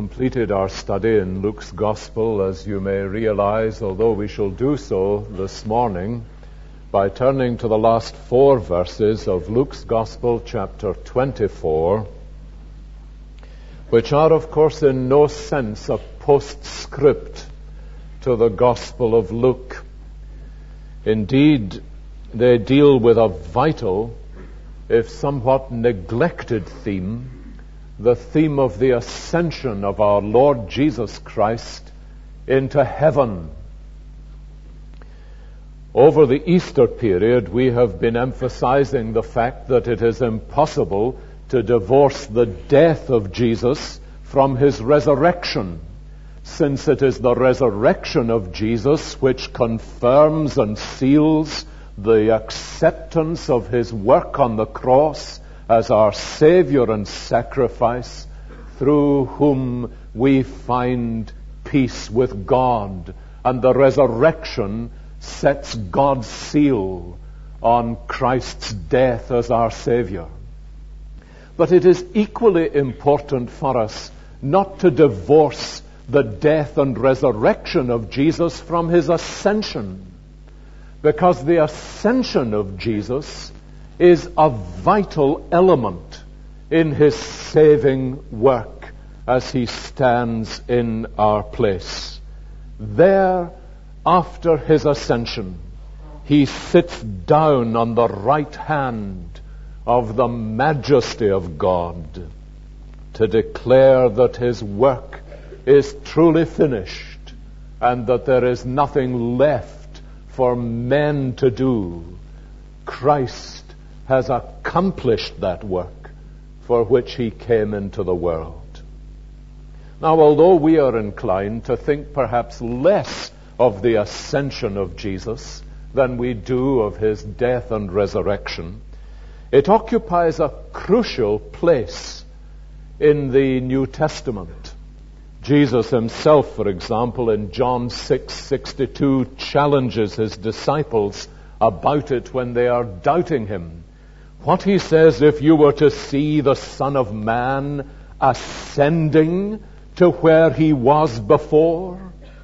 completed our study in Luke's Gospel, as you may realize, although we shall do so this morning by turning to the last 4 verses of Luke's Gospel, chapter 24, which are, of course, in no sense a postscript to the Gospel of Luke. Indeed, they deal with a vital, if somewhat neglected theme, the theme of the ascension of our Lord Jesus Christ into heaven. Over the Easter period, we have been emphasizing the fact that it is impossible to divorce the death of Jesus from his resurrection, since it is the resurrection of Jesus which confirms and seals the acceptance of his work on the cross as our Savior and sacrifice, through whom we find peace with God. And the resurrection sets God's seal on Christ's death as our Savior. But it is equally important for us not to divorce the death and resurrection of Jesus from his ascension, because the ascension of Jesus is a vital element in his saving work as he stands in our place. There, after his ascension, he sits down on the right hand of the majesty of God to declare that his work is truly finished and that there is nothing left for men to do. Christ has accomplished that work for which he came into the world. Now, although we are inclined to think perhaps less of the ascension of Jesus than we do of his death and resurrection, it occupies a crucial place in the New Testament. Jesus himself, for example, in John 6:62, challenges his disciples about it when they are doubting him. What he says, if you were to see the Son of Man ascending to where he was before,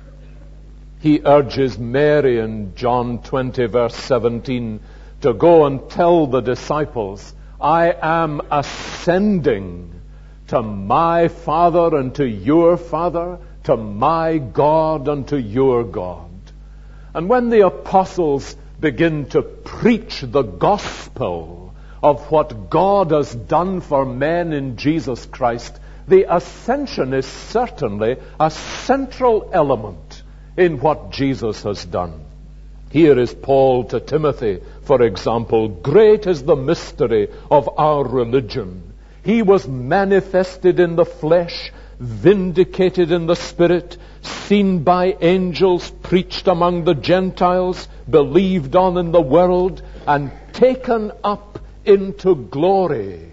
he urges Mary in John 20, verse 17, to go and tell the disciples, I am ascending to my Father and to your Father, to my God and to your God. And when the apostles begin to preach the gospel of what God has done for men in Jesus Christ, the ascension is certainly a central element in what Jesus has done. Here is Paul to Timothy, for example, great is the mystery of our religion. He was manifested in the flesh, vindicated in the Spirit, seen by angels, preached among the Gentiles, believed on in the world, and taken up into glory.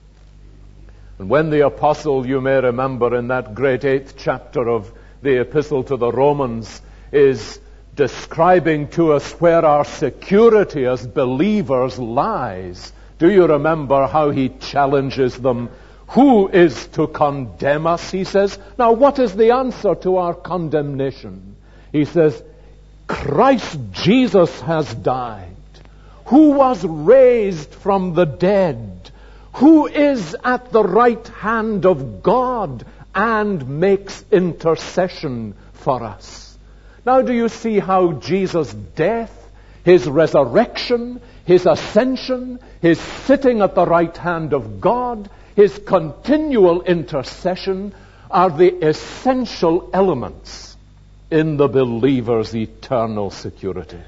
And when the apostle, you may remember in that great 8th chapter of the Epistle to the Romans, is describing to us where our security as believers lies, do you remember how he challenges them? Who is to condemn us, he says. Now, what is the answer to our condemnation? He says, Christ Jesus has died, who was raised from the dead, who is at the right hand of God and makes intercession for us. Now, do you see how Jesus' death, his resurrection, his ascension, his sitting at the right hand of God, his continual intercession are the essential elements in the believer's eternal security?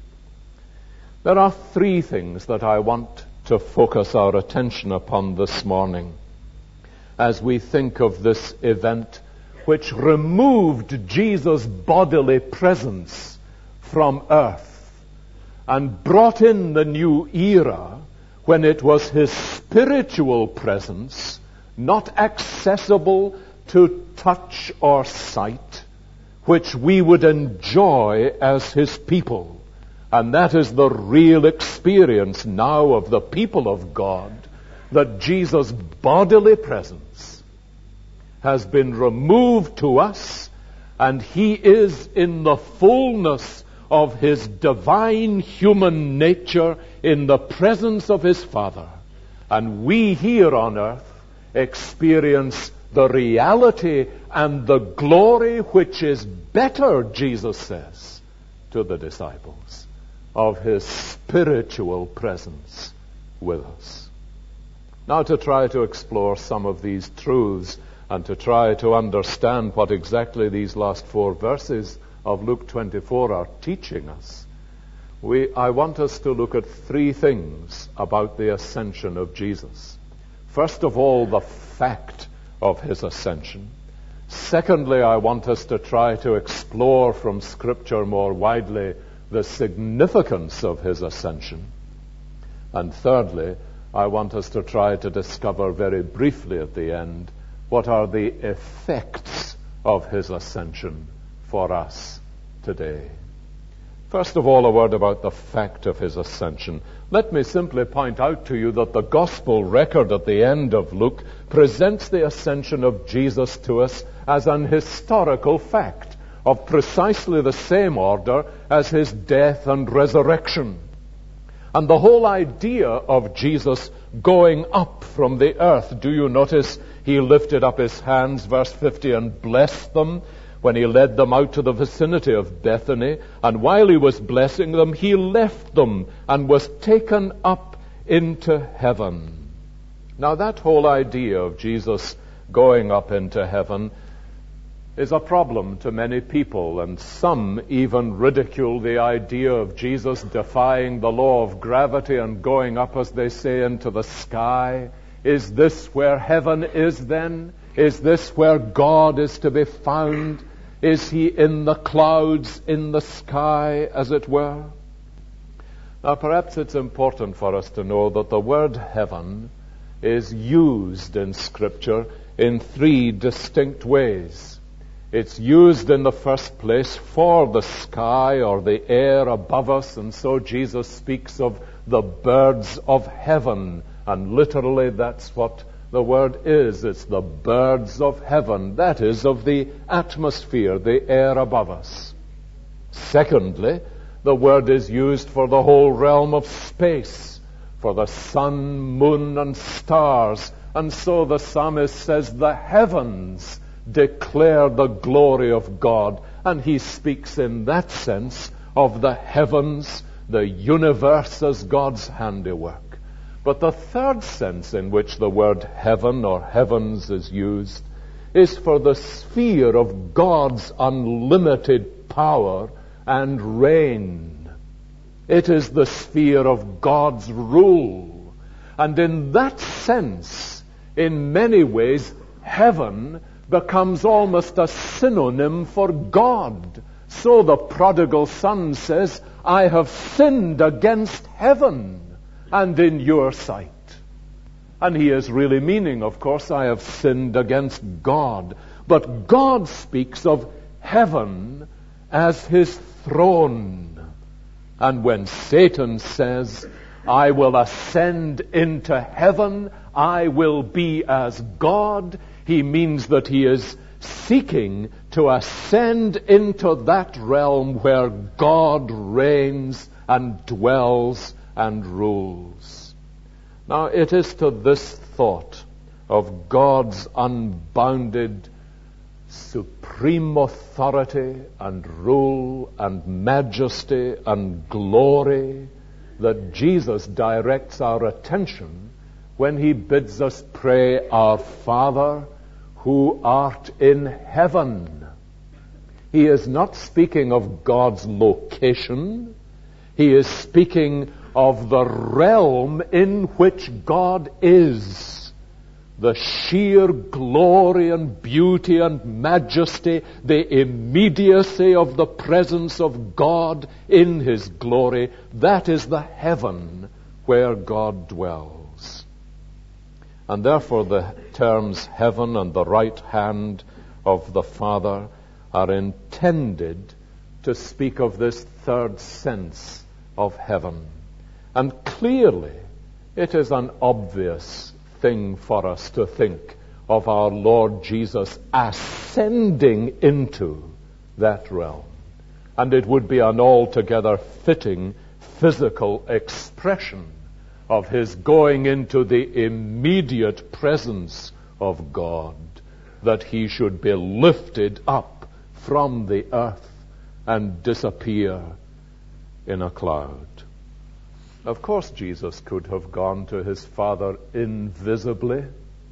There are 3 things that I want to focus our attention upon this morning as we think of this event which removed Jesus' bodily presence from earth and brought in the new era when it was his spiritual presence, not accessible to touch or sight, which we would enjoy as his people. And that is the real experience now of the people of God, that Jesus' bodily presence has been removed to us, and he is in the fullness of his divine human nature in the presence of his Father. And we here on earth experience the reality and the glory which is better, Jesus says to the disciples, of his spiritual presence with us. Now, to try to explore some of these truths and to try to understand what exactly these last 4 verses of Luke 24 are teaching us, I want us to look at 3 things about the ascension of Jesus. First of all, the fact of his ascension. Secondly, I want us to try to explore from Scripture more widely the significance of his ascension. And thirdly, I want us to try to discover very briefly at the end what are the effects of his ascension for us today. First of all, a word about the fact of his ascension. Let me simply point out to you that the gospel record at the end of Luke presents the ascension of Jesus to us as an historical fact of precisely the same order as his death and resurrection. And the whole idea of Jesus going up from the earth, do you notice he lifted up his hands, verse 50, and blessed them when he led them out to the vicinity of Bethany, and while he was blessing them, he left them and was taken up into heaven. Now, that whole idea of Jesus going up into heaven is a problem to many people, and some even ridicule the idea of Jesus defying the law of gravity and going up, as they say, into the sky. Is this where heaven is then? Is this where God is to be found? Is he in the clouds, in the sky, as it were? Now, perhaps it's important for us to know that the word heaven is used in Scripture in 3 distinct ways. It's used in the first place for the sky or the air above us, and so Jesus speaks of the birds of heaven, and literally that's what the word is. It's the birds of heaven, that is, of the atmosphere, the air above us. Secondly, the word is used for the whole realm of space, for the sun, moon, and stars. And so the psalmist says, the heavens declare the glory of God. And he speaks in that sense of the heavens, the universe as God's handiwork. But the third sense in which the word heaven or heavens is used is for the sphere of God's unlimited power and reign. It is the sphere of God's rule. And in that sense, in many ways, heaven becomes almost a synonym for God. So the prodigal son says, I have sinned against heaven and in your sight. And he is really meaning, of course, I have sinned against God. But God speaks of heaven as his throne. And when Satan says, I will ascend into heaven, I will be as God, he means that he is seeking to ascend into that realm where God reigns and dwells and rules. Now, it is to this thought of God's unbounded supreme authority and rule and majesty and glory that Jesus directs our attention when he bids us pray, Our Father, who art in heaven. He is not speaking of God's location. He is speaking of the realm in which God is. The sheer glory and beauty and majesty, the immediacy of the presence of God in his glory, that is the heaven where God dwells. And therefore the terms heaven and the right hand of the Father are intended to speak of this third sense of heaven. And clearly, it is an obvious thing for us to think of our Lord Jesus ascending into that realm. And it would be an altogether fitting physical expression of his going into the immediate presence of God, that he should be lifted up from the earth and disappear in a cloud. Of course, Jesus could have gone to his Father invisibly,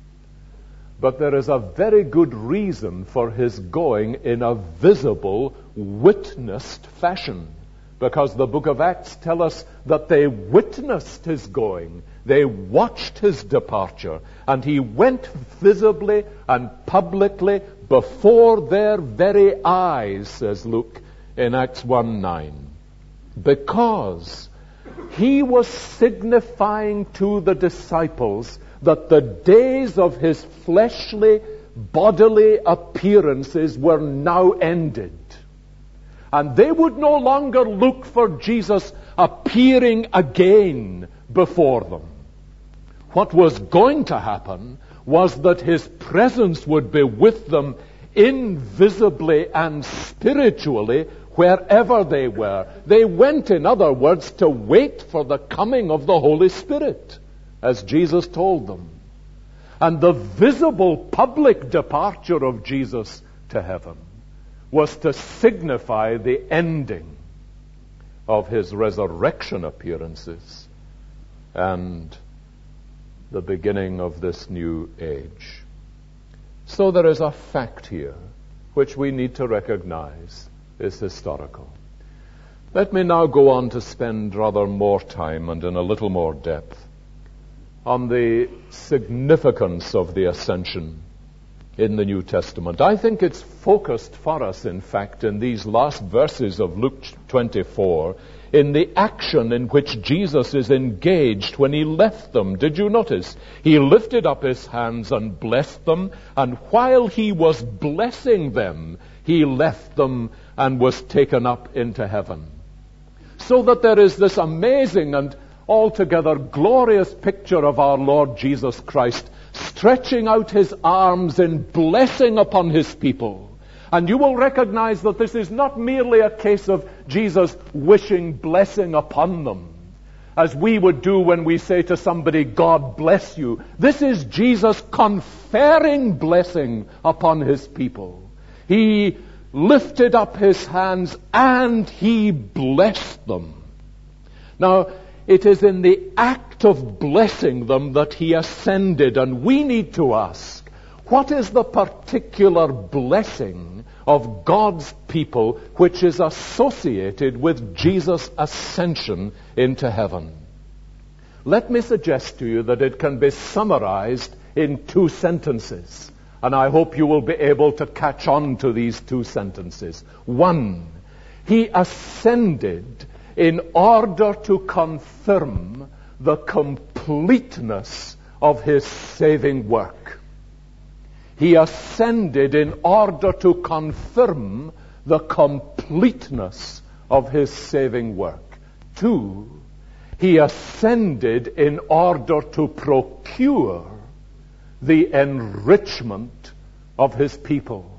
but there is a very good reason for his going in a visible, witnessed fashion, because the book of Acts tells us that they witnessed his going. They watched his departure, and he went visibly and publicly before their very eyes, says Luke in Acts 1:9, because he was signifying to the disciples that the days of his fleshly, bodily appearances were now ended. And they would no longer look for Jesus appearing again before them. What was going to happen was that his presence would be with them invisibly and spiritually wherever they were. They went, in other words, to wait for the coming of the Holy Spirit, as Jesus told them. And the visible public departure of Jesus to heaven was to signify the ending of his resurrection appearances and the beginning of this new age. So there is a fact here which we need to recognize is historical. Let me now go on to spend rather more time and in a little more depth on the significance of the ascension in the New Testament. I think it's focused for us, in fact, in these last verses of Luke 24, in the action in which Jesus is engaged when he left them. Did you notice? He lifted up his hands and blessed them, and while he was blessing them, he left them and was taken up into heaven. So that there is this amazing and altogether glorious picture of our Lord Jesus Christ stretching out his arms in blessing upon his people. And you will recognize that this is not merely a case of Jesus wishing blessing upon them, as we would do when we say to somebody, God bless you. This is Jesus conferring blessing upon his people. He lifted up his hands and he blessed them. Now, it is in the act of blessing them that he ascended, and we need to ask, what is the particular blessing of God's people which is associated with Jesus' ascension into heaven? Let me suggest to you that it can be summarized in 2 sentences, and I hope you will be able to catch on to these 2 sentences. 1, he ascended in order to confirm the completeness of his saving work. He ascended in order to confirm the completeness of his saving work. 2, he ascended in order to procure the enrichment of his people.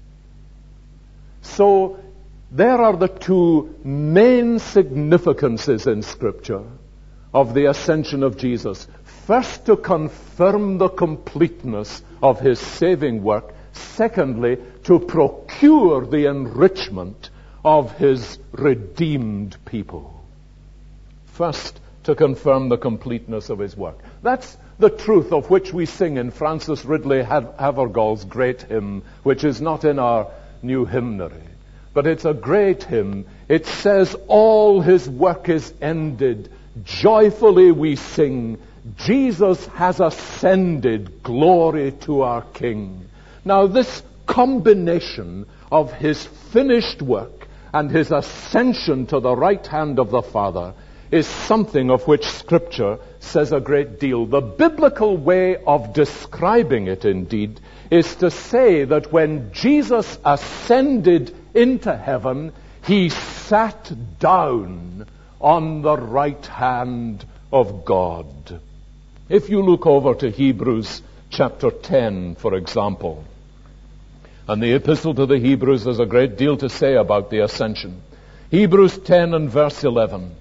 So, there are the 2 main significances in Scripture of the ascension of Jesus. First, to confirm the completeness of his saving work. Secondly, to procure the enrichment of his redeemed people. First, to confirm the completeness of his work. That's the truth of which we sing in Francis Ridley Havergal's great hymn, which is not in our new hymnary. But it's a great hymn. It says, all his work is ended. Joyfully we sing, Jesus has ascended, glory to our King. Now this combination of his finished work and his ascension to the right hand of the Father is something of which Scripture says a great deal. The biblical way of describing it, indeed, is to say that when Jesus ascended into heaven, he sat down on the right hand of God. If you look over to Hebrews chapter 10, for example. And the Epistle to the Hebrews has a great deal to say about the ascension. Hebrews 10 and verse 11.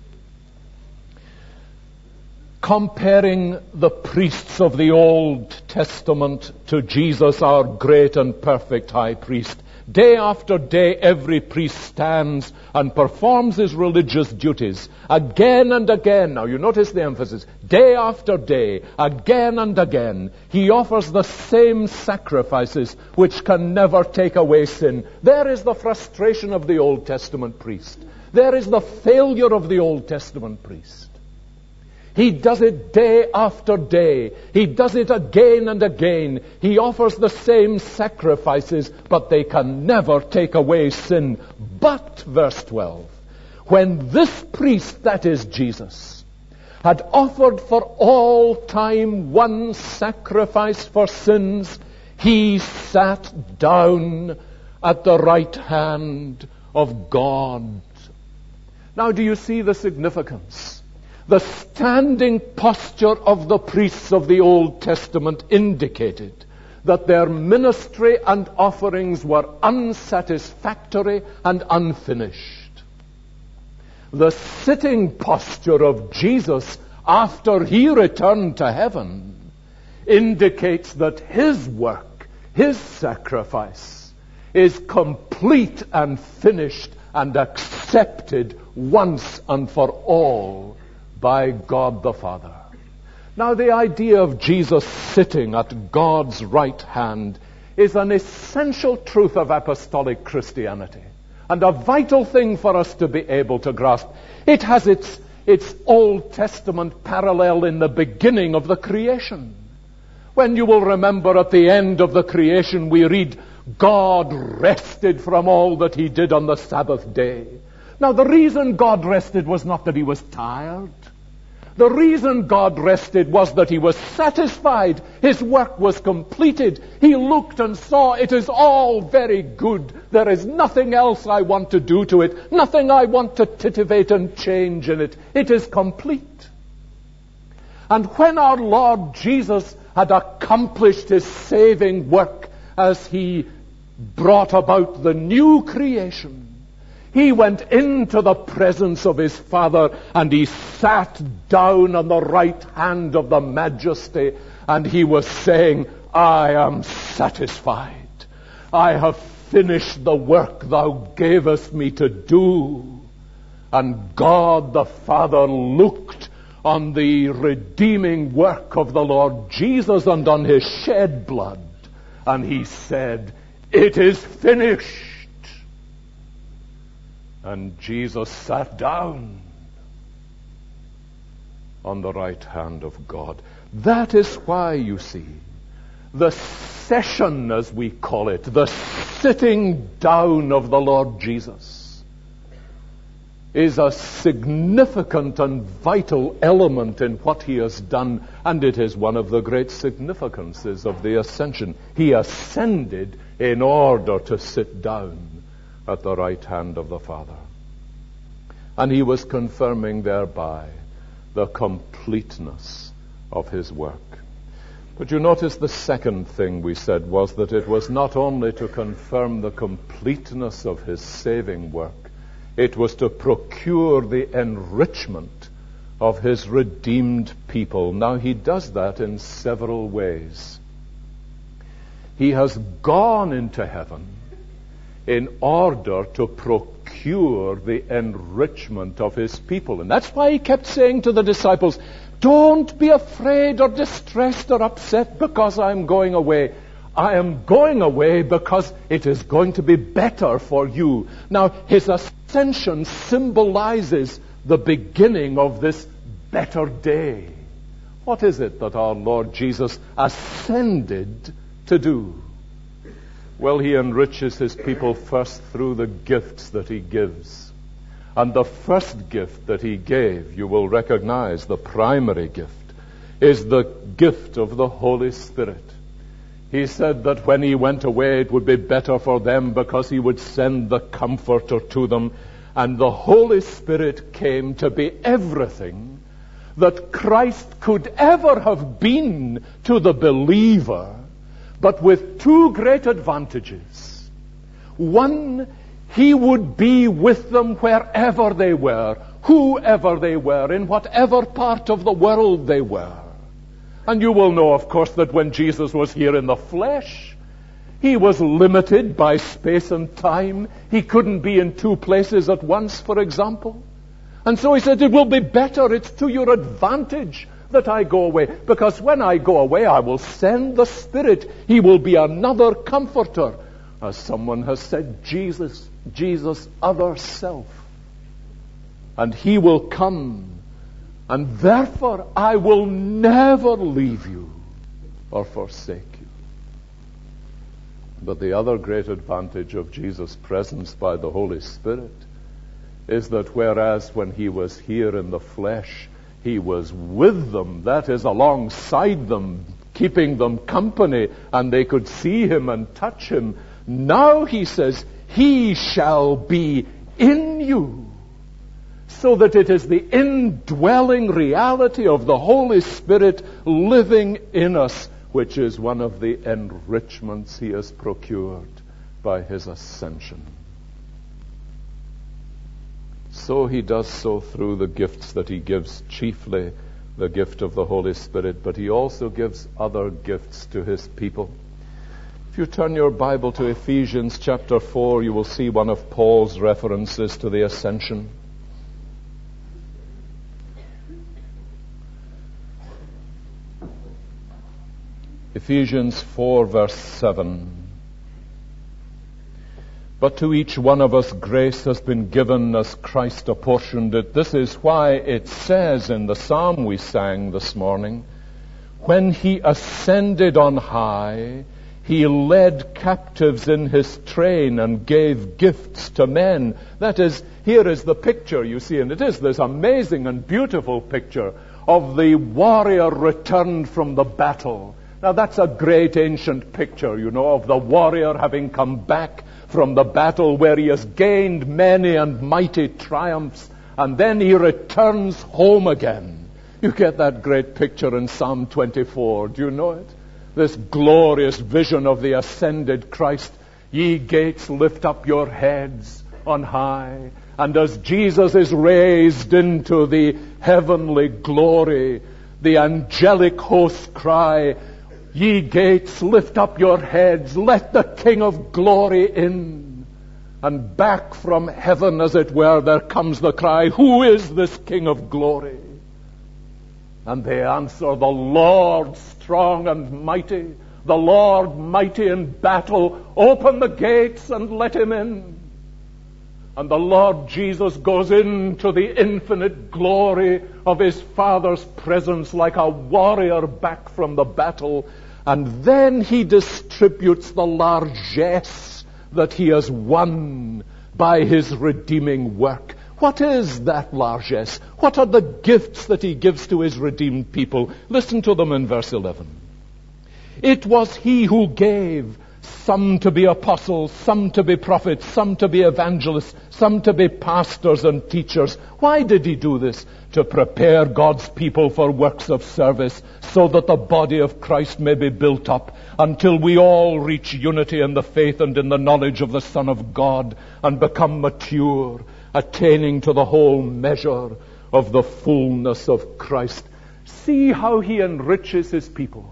Comparing the priests of the Old Testament to Jesus, our great and perfect high priest. Day after day, every priest stands and performs his religious duties again and again. Now, you notice the emphasis. Day after day, again and again, he offers the same sacrifices which can never take away sin. There is the frustration of the Old Testament priest. There is the failure of the Old Testament priest. He does it day after day. He does it again and again. He offers the same sacrifices, but they can never take away sin. But, verse 12, when this priest, that is Jesus, had offered for all time one sacrifice for sins, he sat down at the right hand of God. Now, do you see the significance? The standing posture of the priests of the Old Testament indicated that their ministry and offerings were unsatisfactory and unfinished. The sitting posture of Jesus after he returned to heaven indicates that his work, his sacrifice, is complete and finished and accepted once and for all by God the Father. Now, the idea of Jesus sitting at God's right hand is an essential truth of apostolic Christianity and a vital thing for us to be able to grasp. It has its Old Testament parallel in the beginning of the creation. When you will remember at the end of the creation, we read, God rested from all that he did on the Sabbath day. Now, the reason God rested was not that he was tired. The reason God rested was that he was satisfied. His work was completed. He looked and saw, it is all very good. There is nothing else I want to do to it. Nothing I want to titivate and change in it. It is complete. And when our Lord Jesus had accomplished his saving work as he brought about the new creation, he went into the presence of his Father and he sat down on the right hand of the Majesty, and he was saying, I am satisfied. I have finished the work thou gavest me to do. And God the Father looked on the redeeming work of the Lord Jesus and on his shed blood, and he said, it is finished. And Jesus sat down on the right hand of God. That is why, you see, the session, as we call it, the sitting down of the Lord Jesus, is a significant and vital element in what he has done, and it is one of the great significances of the ascension. He ascended in order to sit down at the right hand of the Father. And he was confirming thereby the completeness of his work. But you notice the second thing we said was that it was not only to confirm the completeness of his saving work, it was to procure the enrichment of his redeemed people. Now, he does that in several ways. He has gone into heaven in order to procure the enrichment of his people. And that's why he kept saying to the disciples, don't be afraid or distressed or upset because I'm going away. I am going away because it is going to be better for you. Now, his ascension symbolizes the beginning of this better day. What is it that our Lord Jesus ascended to do? Well, he enriches his people first through the gifts that he gives. And the first gift that he gave, you will recognize the primary gift, is the gift of the Holy Spirit. He said that when he went away, it would be better for them because he would send the Comforter to them. And the Holy Spirit came to be everything that Christ could ever have been to the believer, but with two great advantages. One, he would be with them wherever they were, whoever they were, in whatever part of the world they were. And you will know, of course, that when Jesus was here in the flesh, he was limited by space and time. He couldn't be in two places at once, for example. And so he said, it will be better, it's to your advantage that I go away, because when I go away, I will send the Spirit. He will be another comforter. As someone has said, Jesus' other self. And he will come, and therefore I will never leave you or forsake you. But the other great advantage of Jesus' presence by the Holy Spirit is that whereas when he was here in the flesh, he was with them, that is, alongside them, keeping them company, and they could see him and touch him. Now he says, he shall be in you, so that it is the indwelling reality of the Holy Spirit living in us, which is one of the enrichments he has procured by his ascension. So he does so through the gifts that he gives, chiefly the gift of the Holy Spirit, but he also gives other gifts to his people. If you turn your Bible to Ephesians chapter 4, you will see one of Paul's references to the ascension. Ephesians 4 verse 7. But to each one of us grace has been given as Christ apportioned it. This is why it says in the psalm we sang this morning, when he ascended on high, he led captives in his train and gave gifts to men. That is, here is the picture, you see, and it is this amazing and beautiful picture of the warrior returned from the battle. Now that's a great ancient picture, you know, of the warrior having come back from the battle where he has gained many and mighty triumphs, and then he returns home again. You get that great picture in Psalm 24. Do you know it? This glorious vision of the ascended Christ. Ye gates, lift up your heads on high. And as Jesus is raised into the heavenly glory, the angelic hosts cry, ye gates, lift up your heads, let the King of glory in. And back from heaven, as it were, there comes the cry, who is this King of glory? And they answer, the Lord strong and mighty, the Lord mighty in battle. Open the gates and let him in. And the Lord Jesus goes into the infinite glory of his Father's presence like a warrior back from the battle. And then he distributes the largesse that he has won by his redeeming work. What is that largesse? What are the gifts that he gives to his redeemed people? Listen to them in verse 11. It was he who gave some to be apostles, some to be prophets, some to be evangelists, some to be pastors and teachers. Why did he do this? To prepare God's people for works of service, so that the body of Christ may be built up until we all reach unity in the faith and in the knowledge of the Son of God and become mature, attaining to the whole measure of the fullness of Christ. See how he enriches his people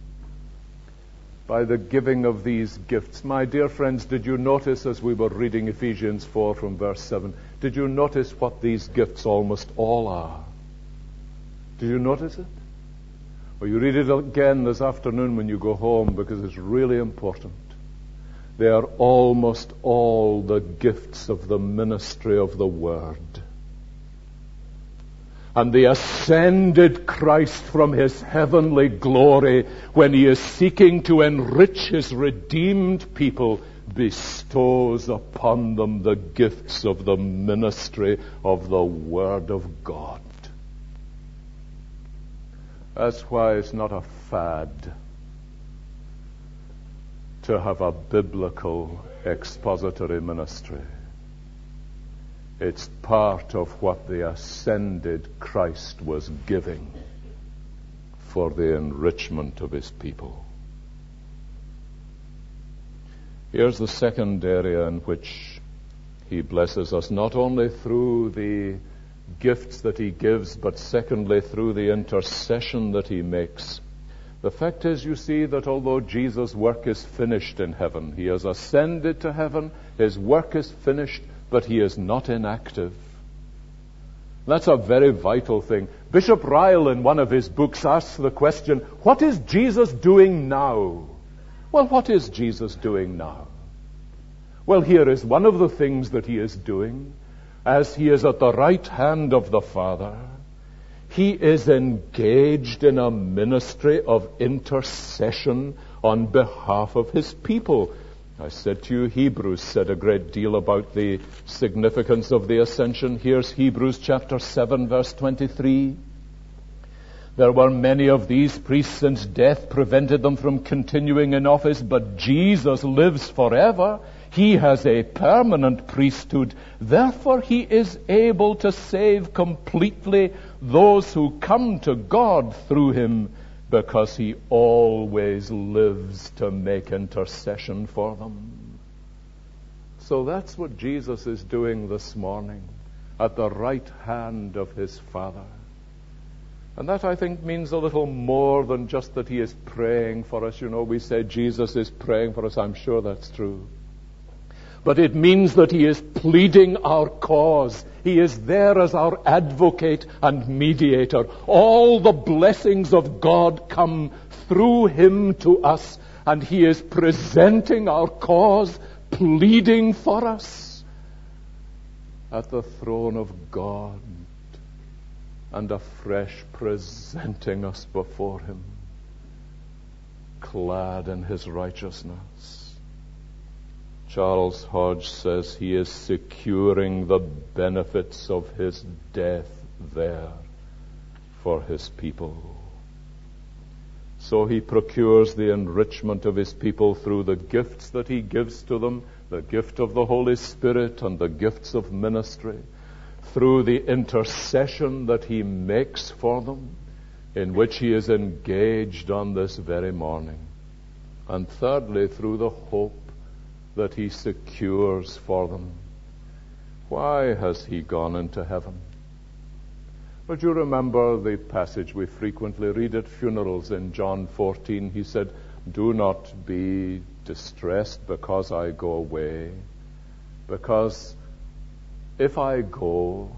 by the giving of these gifts. My dear friends, did you notice as we were reading Ephesians 4 from verse 7, did you notice what these gifts almost all are? Did you notice it? Or you read it again this afternoon when you go home, because it's really important. They are almost all the gifts of the ministry of the Word. And the ascended Christ from his heavenly glory, when he is seeking to enrich his redeemed people, bestows upon them the gifts of the ministry of the Word of God. That's why it's not a fad to have a biblical expository ministry. It's part of what the ascended Christ was giving for the enrichment of his people. Here's the second area in which he blesses us, not only through the gifts that he gives, but secondly through the intercession that he makes. The fact is, you see, that although Jesus' work is finished in heaven, he has ascended to heaven, his work is finished, but he is not inactive. That's a very vital thing. Bishop Ryle, in one of his books, asks the question, what is Jesus doing now? Well, what is Jesus doing now? Well, here is one of the things that he is doing. As he is at the right hand of the Father, he is engaged in a ministry of intercession on behalf of his people. I said to you, Hebrews said a great deal about the significance of the ascension. Here's Hebrews chapter 7, verse 23. There were many of these priests since death prevented them from continuing in office, but Jesus lives forever. He has a permanent priesthood. Therefore, he is able to save completely those who come to God through him, because he always lives to make intercession for them. So that's what Jesus is doing this morning, at the right hand of his Father. And that, I think, means a little more than just that he is praying for us. You know, we say Jesus is praying for us. I'm sure that's true. But it means that he is pleading our cause. He is there as our advocate and mediator. All the blessings of God come through him to us, and he is presenting our cause, pleading for us at the throne of God, and afresh presenting us before him, clad in his righteousness. Charles Hodge says he is securing the benefits of his death there for his people. So he procures the enrichment of his people through the gifts that he gives to them, the gift of the Holy Spirit and the gifts of ministry, through the intercession that he makes for them, in which he is engaged on this very morning. And thirdly, through the hope that he secures for them. Why has he gone into heaven? Would you remember the passage we frequently read at funerals in John 14? He said, "Do not be distressed because I go away, because if I go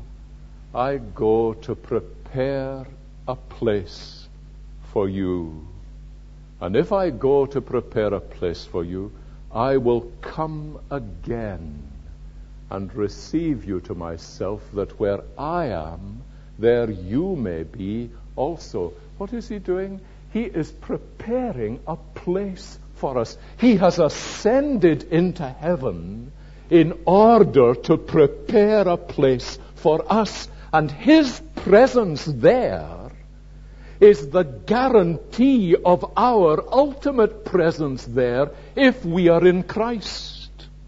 to prepare a place for you. And if I go to prepare a place for you, I will come again and receive you to myself, that where I am, there you may be also." What is he doing? He is preparing a place for us. He has ascended into heaven in order to prepare a place for us. And his presence there is the guarantee of our ultimate presence there if we are in Christ.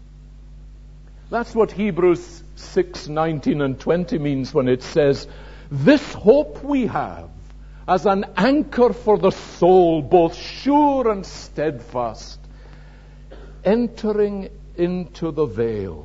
That's what Hebrews 6:19 and 20 means when it says, "This hope we have as an anchor for the soul, both sure and steadfast, entering into the veil,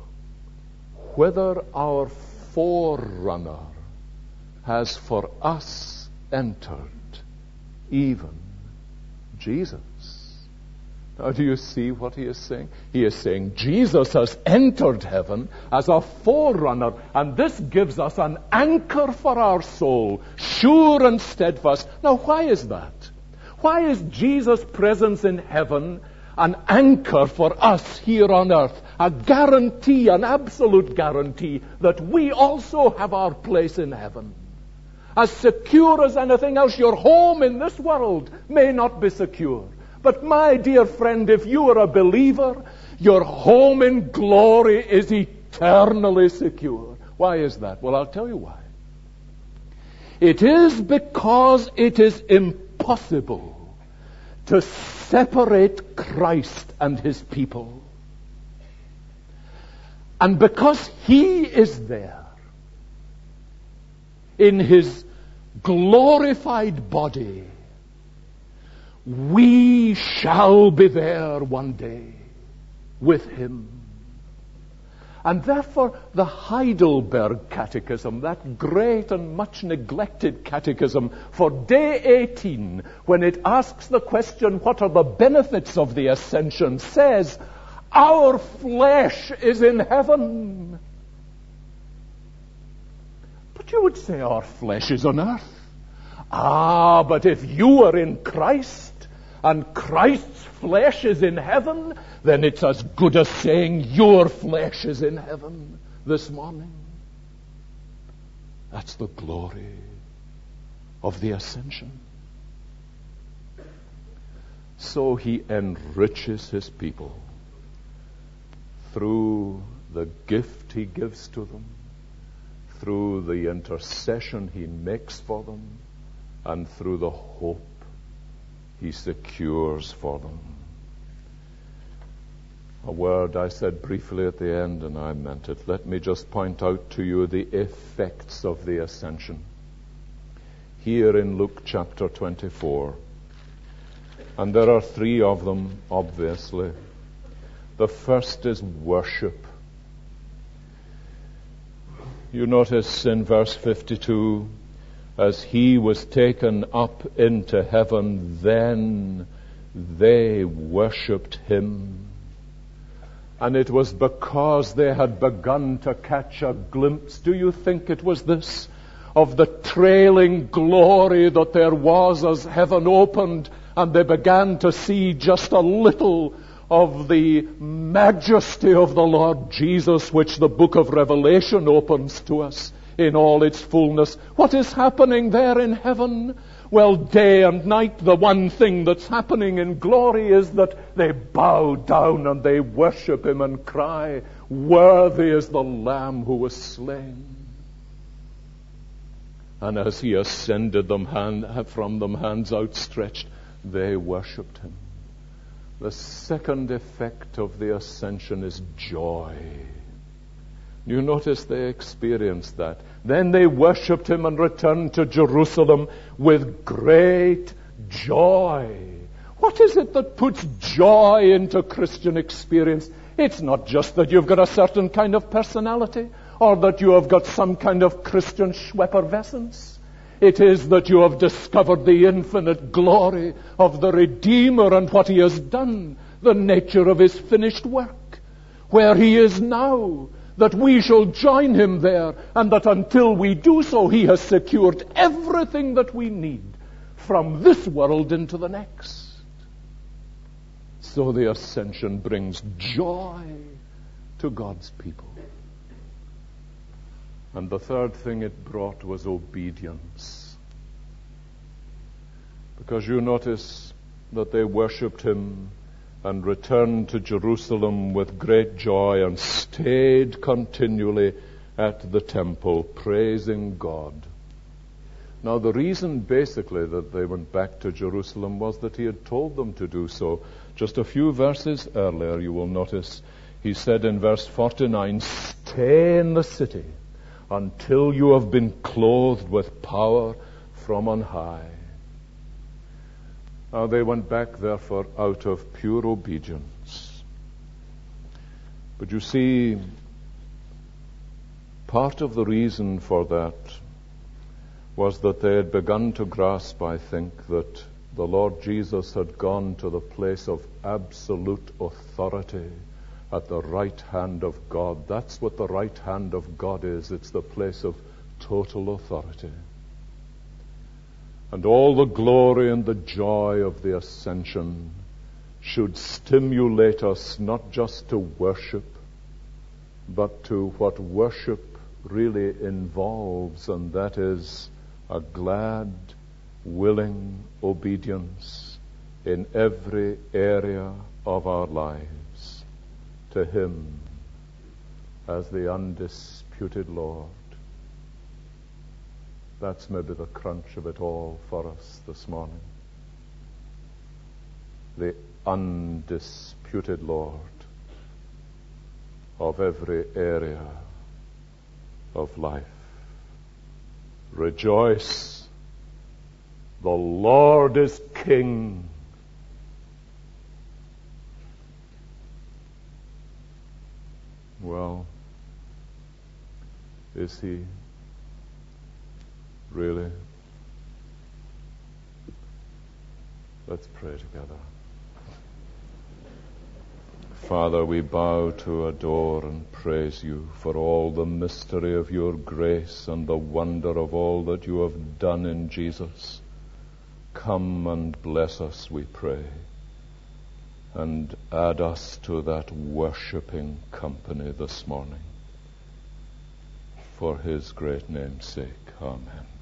whither our forerunner has for us entered, even Jesus." Now, do you see what he is saying? He is saying Jesus has entered heaven as a forerunner, and this gives us an anchor for our soul, sure and steadfast. Now, why is that? Why is Jesus' presence in heaven an anchor for us here on earth? A guarantee, an absolute guarantee that we also have our place in heaven. As secure as anything else, your home in this world may not be secure. But my dear friend, if you are a believer, your home in glory is eternally secure. Why is that? Well, I'll tell you why. It is because it is impossible to separate Christ and his people. And because he is there in his glorified body, we shall be there one day with him. And therefore the Heidelberg Catechism, that great and much neglected catechism for day 18, when it asks the question, what are the benefits of the ascension, says, our flesh is in heaven. But you would say our flesh is on earth. Ah, but if you are in Christ, and Christ's flesh is in heaven, then it's as good as saying your flesh is in heaven this morning. That's the glory of the ascension. So he enriches his people through the gift he gives to them, through the intercession he makes for them, and through the hope he secures for them. A word I said briefly at the end, and I meant it. Let me just point out to you the effects of the ascension. Here in Luke chapter 24. And there are three of them, obviously. The first is worship. You notice in verse 52, as he was taken up into heaven, then they worshipped him. And it was because they had begun to catch a glimpse, do you think it was this, of the trailing glory that there was as heaven opened, and they began to see just a little of the majesty of the Lord Jesus, which the book of Revelation opens to us in all its fullness. What is happening there in heaven? Well, day and night, the one thing that's happening in glory is that they bow down and they worship him and cry, worthy is the Lamb who was slain. And as he ascended from them, hands outstretched, they worshipped him. The second effect of the ascension is joy. You notice they experienced that. Then they worshipped him and returned to Jerusalem with great joy. What is it that puts joy into Christian experience? It's not just that you've got a certain kind of personality or that you have got some kind of Christian Schwepperwessence. It is that you have discovered the infinite glory of the Redeemer and what he has done, the nature of his finished work, where he is now, that we shall join him there, and that until we do so, he has secured everything that we need from this world into the next. So the ascension brings joy to God's people. And the third thing it brought was obedience. Because you notice that they worshipped him and returned to Jerusalem with great joy and stayed continually at the temple, praising God. Now, the reason basically that they went back to Jerusalem was that he had told them to do so. Just a few verses earlier, you will notice, he said in verse 49, stay in the city until you have been clothed with power from on high. Now, they went back, therefore, out of pure obedience. But you see, part of the reason for that was that they had begun to grasp, I think, that the Lord Jesus had gone to the place of absolute authority at the right hand of God. That's what the right hand of God is. It's the place of total authority. And all the glory and the joy of the ascension should stimulate us not just to worship, but to what worship really involves, and that is a glad, willing obedience in every area of our lives to him as the undisputed Lord. That's maybe the crunch of it all for us this morning. The undisputed Lord of every area of life. Rejoice, the Lord is King. Well, is He really? Let's pray together. Father, we bow to adore and praise you for all the mystery of your grace and the wonder of all that you have done in Jesus. Come and bless us, we pray, and add us to that worshipping company this morning. For his great name's sake, amen.